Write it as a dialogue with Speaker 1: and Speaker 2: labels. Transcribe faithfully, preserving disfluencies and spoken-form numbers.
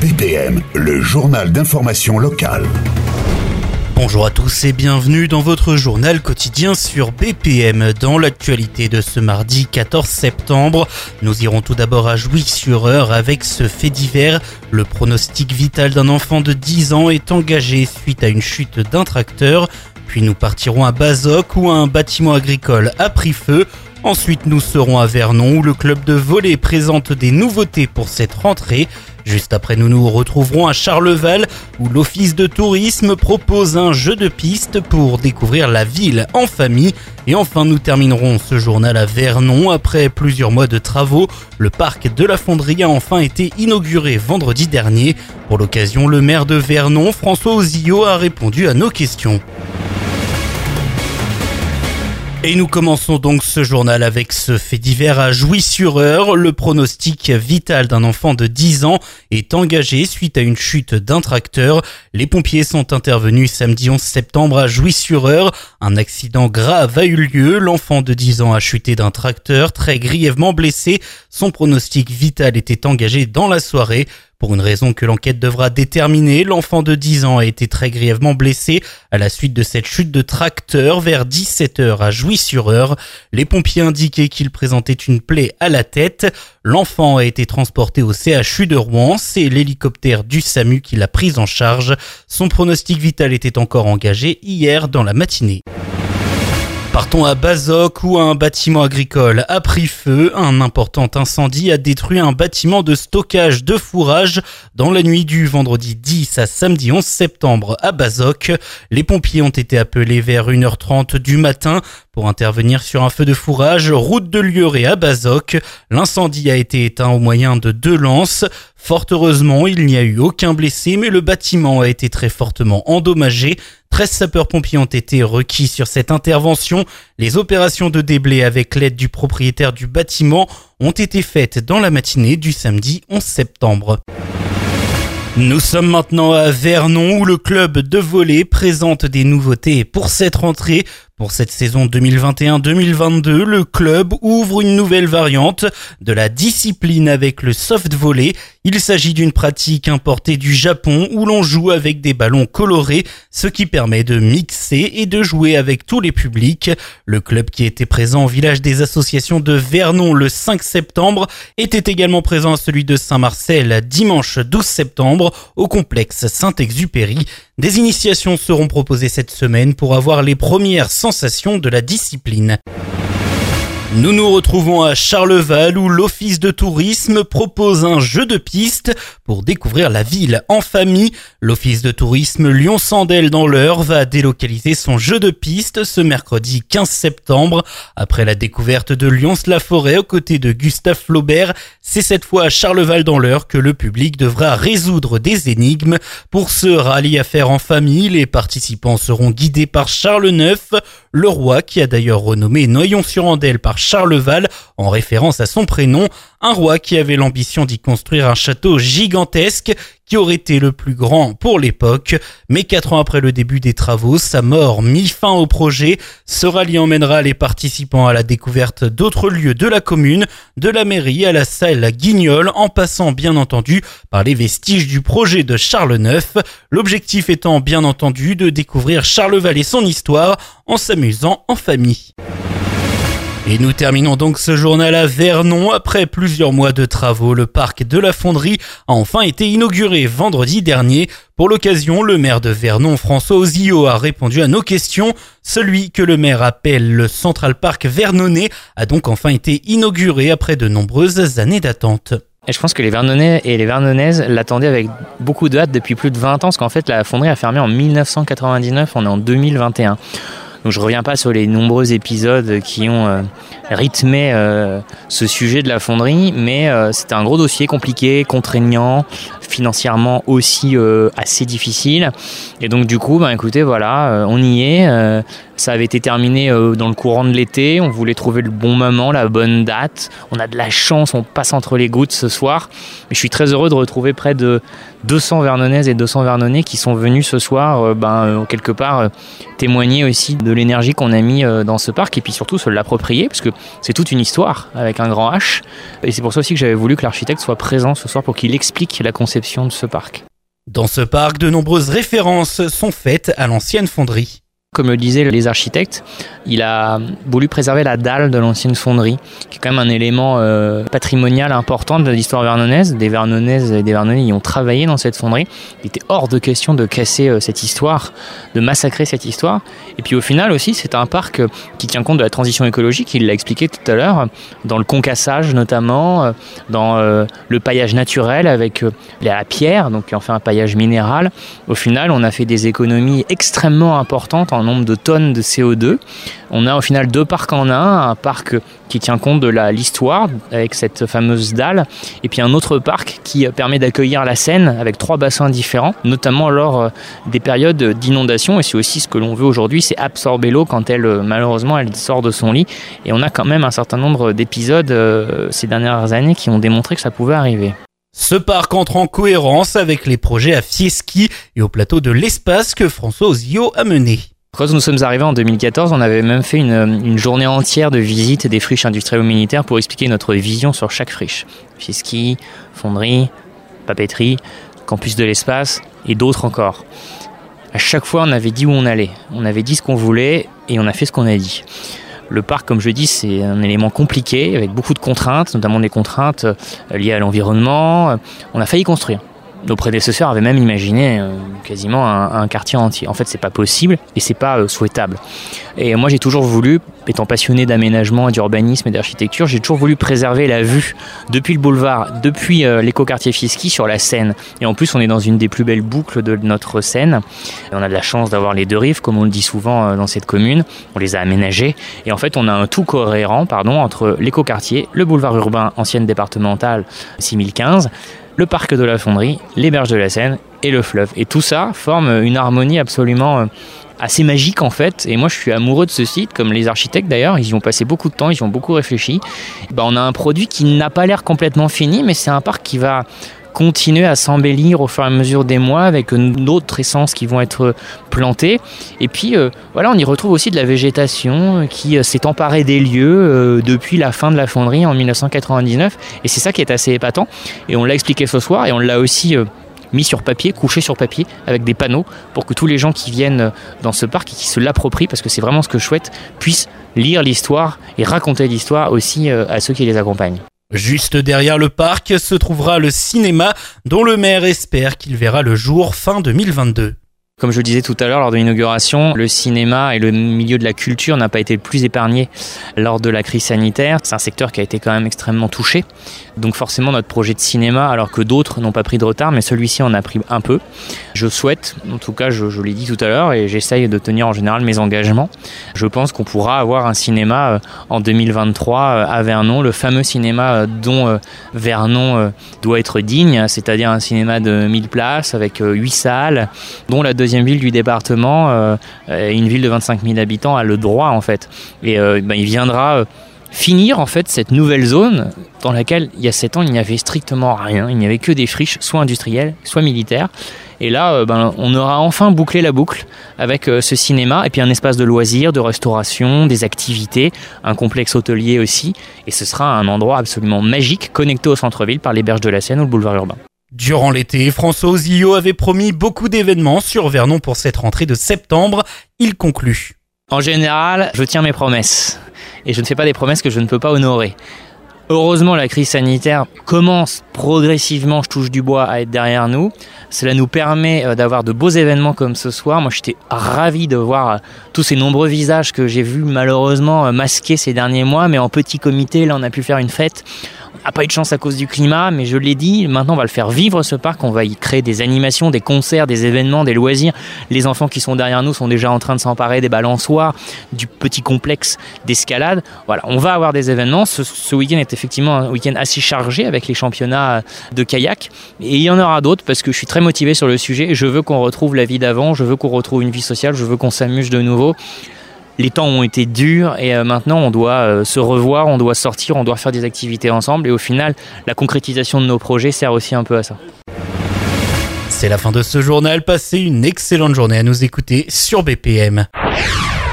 Speaker 1: B P M, le journal d'information locale.
Speaker 2: Bonjour à tous et bienvenue dans votre journal quotidien sur B P M. Dans l'actualité de ce mardi quatorze septembre, nous irons tout d'abord à Jouy-sur-Eure avec ce fait divers. Le pronostic vital d'un enfant de dix ans est engagé suite à une chute d'un tracteur. Puis nous partirons à Bazoches où un bâtiment agricole a pris feu. Ensuite, nous serons à Vernon où le club de volley présente des nouveautés pour cette rentrée. Juste après, nous nous retrouverons à Charleval où l'office de tourisme propose un jeu de piste pour découvrir la ville en famille. Et enfin, nous terminerons ce journal à Vernon. Après plusieurs mois de travaux, le parc de la Fonderie a enfin été inauguré vendredi dernier. Pour l'occasion, le maire de Vernon, François Ozillot, a répondu à nos questions. Et nous commençons donc ce journal avec ce fait divers à Jouy-sur-Eure. Le pronostic vital d'un enfant de dix ans est engagé suite à une chute d'un tracteur. Les pompiers sont intervenus samedi onze septembre à Jouy-sur-Eure. Un accident grave a eu lieu. L'enfant de dix ans a chuté d'un tracteur, très grièvement blessé. Son pronostic vital était engagé dans la soirée. Pour une raison que l'enquête devra déterminer, l'enfant de dix ans a été très grièvement blessé à la suite de cette chute de tracteur vers dix-sept heures à Jouy-sur-Eure. Les pompiers indiquaient qu'il présentait une plaie à la tête. L'enfant a été transporté au C H U de Rouen. C'est l'hélicoptère du SAMU qui l'a pris en charge. Son pronostic vital était encore engagé hier dans la matinée. Partons à Bazoches où un bâtiment agricole a pris feu. Un important incendie a détruit un bâtiment de stockage de fourrage dans la nuit du vendredi dix à samedi onze septembre à Bazoches. Les pompiers ont été appelés vers une heure trente du matin pour intervenir sur un feu de fourrage route de Lieuret à Bazoches. L'incendie a été éteint au moyen de deux lances. Fort heureusement, il n'y a eu aucun blessé, mais le bâtiment a été très fortement endommagé. treize sapeurs-pompiers ont été requis sur cette intervention. Les opérations de déblai avec l'aide du propriétaire du bâtiment ont été faites dans la matinée du samedi onze septembre. Nous sommes maintenant à Vernon où le club de volley présente des nouveautés pour cette rentrée. Pour cette saison deux mille vingt et un deux mille vingt-deux, le club ouvre une nouvelle variante de la discipline avec le soft volley. Il s'agit d'une pratique importée du Japon où l'on joue avec des ballons colorés, ce qui permet de mixer et de jouer avec tous les publics. Le club qui était présent au village des associations de Vernon le cinq septembre était également présent à celui de Saint-Marcel dimanche douze septembre au complexe Saint-Exupéry. Des initiations seront proposées cette semaine pour avoir les premières sensations de la discipline. Nous nous retrouvons à Charleval où l'office de tourisme propose un jeu de piste pour découvrir la ville en famille. L'office de tourisme Lyon-Sandel dans l'Eure va délocaliser son jeu de piste ce mercredi quinze septembre. Après la découverte de Lyons-la-Forêt aux côtés de Gustave Flaubert, c'est cette fois à Charleval dans l'Eure que le public devra résoudre des énigmes. Pour ce rallye à faire en famille, les participants seront guidés par Charles neuf, le roi qui a d'ailleurs renommé Noyon-sur-Andelle par Charleval en référence à son prénom, un roi qui avait l'ambition d'y construire un château gigantesque qui aurait été le plus grand pour l'époque. Mais quatre ans après le début des travaux, sa mort mit fin au projet. Ce rallye emmènera les participants à la découverte d'autres lieux de la commune, de la mairie à la salle Guignol, en passant bien entendu par les vestiges du projet de Charles neuf. L'objectif étant bien entendu de découvrir Charleval et son histoire en s'amusant en famille. Et nous terminons donc ce journal à Vernon. Après plusieurs mois de travaux, le parc de la Fonderie a enfin été inauguré vendredi dernier. Pour l'occasion, le maire de Vernon, François Ozillot, a répondu à nos questions. Celui que le maire appelle le Central Park vernonnais a donc enfin été inauguré après de nombreuses années d'attente.
Speaker 3: Et je pense que les Vernonnais et les Vernonnaises l'attendaient avec beaucoup de hâte depuis plus de vingt ans, parce qu'en fait la fonderie a fermé en dix-neuf cent quatre-vingt-dix-neuf, on est en deux mille vingt et un. Donc je reviens pas sur les nombreux épisodes qui ont euh, rythmé euh, ce sujet de la fonderie, mais euh, c'était un gros dossier compliqué, contraignant, financièrement aussi euh, assez difficile. Et donc du coup, ben écoutez, voilà, euh, on y est. Euh, Ça avait été terminé euh, dans le courant de l'été, on voulait trouver le bon moment, la bonne date. On a de la chance, on passe entre les gouttes ce soir. Mais je suis très heureux de retrouver près de deux cents Vernonaises et deux cents Vernonais qui sont venus ce soir, euh, ben, euh, quelque part, euh, témoigner aussi de l'énergie qu'on a mis euh, dans ce parc et puis surtout se l'approprier, parce que c'est toute une histoire avec un grand H. Et c'est pour ça aussi que j'avais voulu que l'architecte soit présent ce soir pour qu'il explique la conception de ce parc.
Speaker 2: Dans ce parc, de nombreuses références sont faites à l'ancienne fonderie.
Speaker 3: Comme le disaient les architectes, il a voulu préserver la dalle de l'ancienne fonderie, qui est quand même un élément euh, patrimonial important de l'histoire vernonnaise. Des Vernonaises et des Vernonais y ont travaillé dans cette fonderie. Il était hors de question de casser euh, cette histoire, de massacrer cette histoire. Et puis au final aussi, c'est un parc euh, qui tient compte de la transition écologique, il l'a expliqué tout à l'heure, dans le concassage notamment, euh, dans euh, le paillage naturel avec euh, la pierre, donc qui en fait un paillage minéral. Au final, on a fait des économies extrêmement importantes en nombre de tonnes de C O deux. On a au final deux parcs en un, un parc qui tient compte de la, l'histoire avec cette fameuse dalle, et puis un autre parc qui permet d'accueillir la Seine avec trois bassins différents, notamment lors des périodes d'inondation, et c'est aussi ce que l'on veut aujourd'hui, c'est absorber l'eau quand elle, malheureusement, elle sort de son lit, et on a quand même un certain nombre d'épisodes euh, ces dernières années qui ont démontré que ça pouvait arriver.
Speaker 2: Ce parc entre en cohérence avec les projets à Fieschi et au plateau de l'Espace que François Ozio a mené.
Speaker 3: Quand nous sommes arrivés en deux mille quatorze, on avait même fait une, une journée entière de visite des friches industrielles ou militaires pour expliquer notre vision sur chaque friche. Fieschi, fonderie, papeterie, campus de l'Espace et d'autres encore. À chaque fois, on avait dit où on allait. On avait dit ce qu'on voulait et on a fait ce qu'on a dit. Le parc, comme je dis, c'est un élément compliqué avec beaucoup de contraintes, notamment des contraintes liées à l'environnement. On a failli construire. Nos prédécesseurs avaient même imaginé euh, quasiment un, un quartier entier. En fait, c'est pas possible et c'est pas euh, souhaitable. Et moi, j'ai toujours voulu, étant passionné d'aménagement, d'urbanisme et d'architecture, j'ai toujours voulu préserver la vue depuis le boulevard, depuis euh, l'écoquartier Fieschi sur la Seine. Et en plus, on est dans une des plus belles boucles de notre Seine. Et on a de la chance d'avoir les deux rives, comme on le dit souvent euh, dans cette commune. On les a aménagées. Et en fait, on a un tout cohérent, pardon, entre l'écoquartier, le boulevard urbain, ancienne départementale six mille quinze, le parc de la Fonderie, les berges de la Seine et le fleuve. Et tout ça forme une harmonie absolument assez magique en fait. Et moi je suis amoureux de ce site, comme les architectes d'ailleurs, ils y ont passé beaucoup de temps, ils y ont beaucoup réfléchi. Ben, on a un produit qui n'a pas l'air complètement fini, mais c'est un parc qui va continuer à s'embellir au fur et à mesure des mois avec d'autres essences qui vont être plantées. Et puis euh, voilà, on y retrouve aussi de la végétation qui euh, s'est emparée des lieux euh, depuis la fin de la fonderie en dix-neuf cent quatre-vingt-dix-neuf. Et c'est ça qui est assez épatant. Et on l'a expliqué ce soir et on l'a aussi euh, mis sur papier, couché sur papier avec des panneaux pour que tous les gens qui viennent dans ce parc et qui se l'approprient, parce que c'est vraiment ce que je souhaite, puissent lire l'histoire et raconter l'histoire aussi euh, à ceux qui les accompagnent.
Speaker 2: Juste derrière le parc se trouvera le cinéma dont le maire espère qu'il verra le jour fin deux mille vingt-deux.
Speaker 3: Comme je le disais tout à l'heure lors de l'inauguration, le cinéma et le milieu de la culture n'a pas été le plus épargné lors de la crise sanitaire. C'est un secteur qui a été quand même extrêmement touché. Donc forcément notre projet de cinéma, alors que d'autres n'ont pas pris de retard, mais celui-ci en a pris un peu. Je souhaite, en tout cas je, je l'ai dit tout à l'heure et j'essaye de tenir en général mes engagements. Je pense qu'on pourra avoir un cinéma en deux mille vingt-trois à Vernon, le fameux cinéma dont Vernon doit être digne, c'est-à-dire un cinéma de mille places avec huit salles, dont la deuxième ville du département, euh, une ville de vingt-cinq mille habitants, a le droit en fait. Et euh, ben, il viendra euh, finir en fait cette nouvelle zone dans laquelle il y a sept ans il n'y avait strictement rien, il n'y avait que des friches, soit industrielles, soit militaires. Et là, euh, ben, on aura enfin bouclé la boucle avec euh, ce cinéma et puis un espace de loisirs, de restauration, des activités, un complexe hôtelier aussi. Et ce sera un endroit absolument magique, connecté au centre-ville par les berges de la Seine ou le boulevard urbain.
Speaker 2: Durant l'été, François Ozio avait promis beaucoup d'événements sur Vernon pour cette rentrée de septembre. Il conclut.
Speaker 3: En général, je tiens mes promesses. Et je ne fais pas des promesses que je ne peux pas honorer. Heureusement, la crise sanitaire commence progressivement, je touche du bois, à être derrière nous. Cela nous permet d'avoir de beaux événements comme ce soir. Moi, j'étais ravi de voir tous ces nombreux visages que j'ai vus malheureusement masqués ces derniers mois. Mais en petit comité, là, on a pu faire une fête. On n'a pas eu de chance à cause du climat, mais je l'ai dit, maintenant on va le faire vivre ce parc, on va y créer des animations, des concerts, des événements, des loisirs. Les enfants qui sont derrière nous sont déjà en train de s'emparer des balançoires, du petit complexe d'escalade. Voilà, on va avoir des événements. Ce, ce week-end est effectivement un week-end assez chargé avec les championnats de kayak. Et il y en aura d'autres parce que je suis très motivé sur le sujet. Je veux qu'on retrouve la vie d'avant, je veux qu'on retrouve une vie sociale, je veux qu'on s'amuse de nouveau. les temps ont été durs et euh, maintenant on doit euh, se revoir, on doit sortir, on doit faire des activités ensemble et au final, la concrétisation de nos projets sert aussi un peu à ça.
Speaker 2: C'est la fin de ce journal. Passez une excellente journée à nous écouter sur B P M.